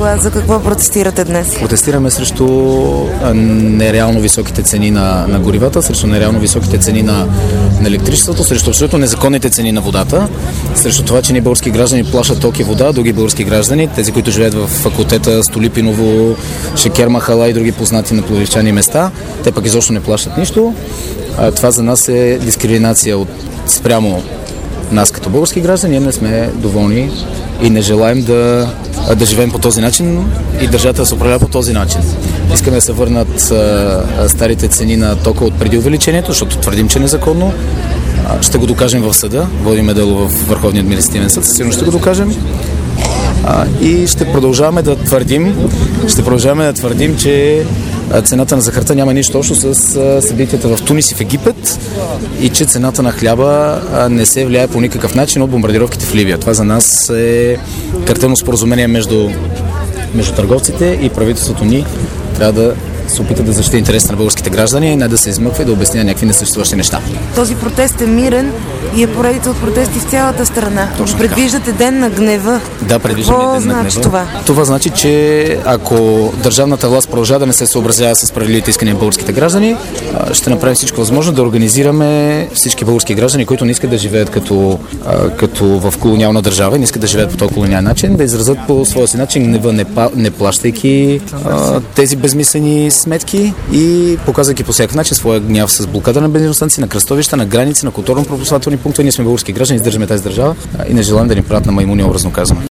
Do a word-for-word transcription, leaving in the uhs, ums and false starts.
глас. За какво протестирате днес? Протестираме срещу нереално високите цени на, на горивата, срещу нереално високите цени на, на електричеството, срещу абсолютно незаконните цени на водата, срещу това, че ние български граждани плащат ток и вода, други български граждани, тези, които живеят в факултета Столипиново, Шекер Махала и други познати на пловдивчани места, те пък изобщо не плащат нищо. А, това за нас е дискриминация от спрямо нас като български граждани. Ние не сме доволни и не желаем да, да живеем по този начин и държавата да се управлява по този начин. Искаме да се върнат а, старите цени на тока от преди увеличението, защото твърдим, че е незаконно. А, ще го докажем в съда. Водиме дело в Върховния административен съд. Сигурно ще го докажем. А, и ще продължаваме да твърдим, ще продължаваме да твърдим, че цената на захарта няма нищо общо с събитията в Тунис и в Египет и че цената на хляба не се влияе по никакъв начин от бомбардировките в Ливия. Това за нас е картелно споразумение между, между търговците и правителството ни трябва да се опита да защити интересите на българските граждани и не да се измъква и да обясня някакви несъществуващи неща. Този протест е мирен и е поредица от протести в цялата страна. Точно Предвиждате ден на гнева. Да, предвиждаме ден на гнева. Значи това? Това значи, че ако държавната власт продължава да не се съобразява с справедливите искания на българските граждани, ще направим всичко възможно да организираме всички български граждани, които не искат да живеят като, като в колониална държава, не искат да живеят по този колониален начин, да изразят по своя си начин гнева, не, не плащайки а, тези безмислени сметки и показвайки по всякакъв начин своя гняв с блокада на бензиностанции, на кръстовища, на граници, на културно-пропускателни пунктове. Ние сме български граждани, издържаме тази държава и не желаем да ни правят на маймуни, образно казано.